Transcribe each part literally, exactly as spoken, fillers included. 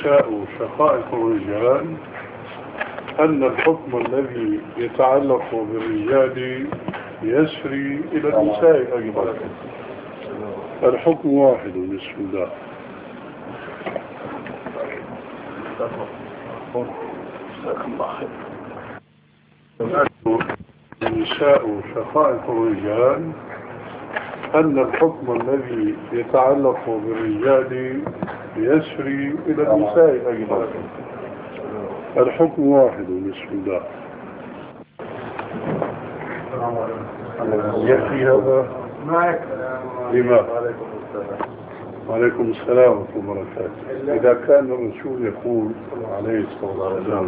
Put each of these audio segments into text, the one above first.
النساء شقائق الرجال أن الحكم الذي يتعلق بالرجال يسري إلى النساء أيضا. الحكم واحد. بسم الله. النساء شقائق الرجال أن الحكم الذي يتعلق بالرجال يسري إلى النساء أيضا. الحكم واحد. بسم الله. يكفي هذا؟ لماذا؟ وعليكم السلام ورحمة الله وبركاته. إذا كان الرسول يقول عليه الصلاة والسلام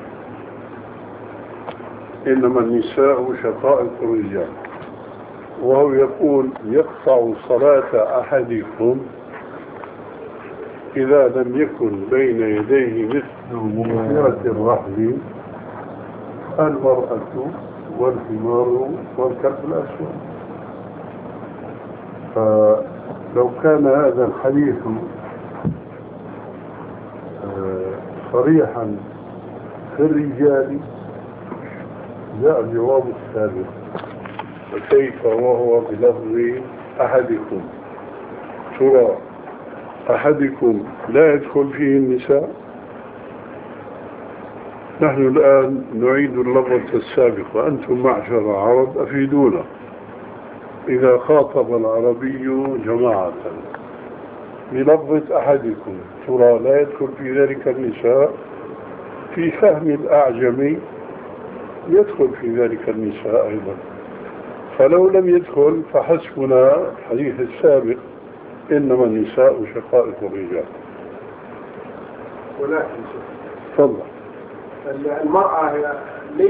إنما النساء شقائق الرجال، وهو يقول يقطع صلاة أحدكم إذا لم يكن بين يديه مثل مغفرة الرحل المرأة والحمار والكلب الأسود. فلو كان هذا الحديث صريحا في الرجال جاء الجواب السابق، فكيف وهو بلفظ أحدكم؟ ترى أحدكم لا يدخل فيه النساء؟ نحن الآن نعيد اللفظ السابق، وأنتم معشر عرب أفيدونا. إذا خاطب العربي جماعة بلفظ أحدكم ترى لا يدخل في ذلك النساء؟ في فهم الأعجمي يدخل في ذلك النساء أيضا. فلو لم يدخل فحسبنا الحديث السابق إنما النساء شقائق الرجال. ولكن تفضل. المرأة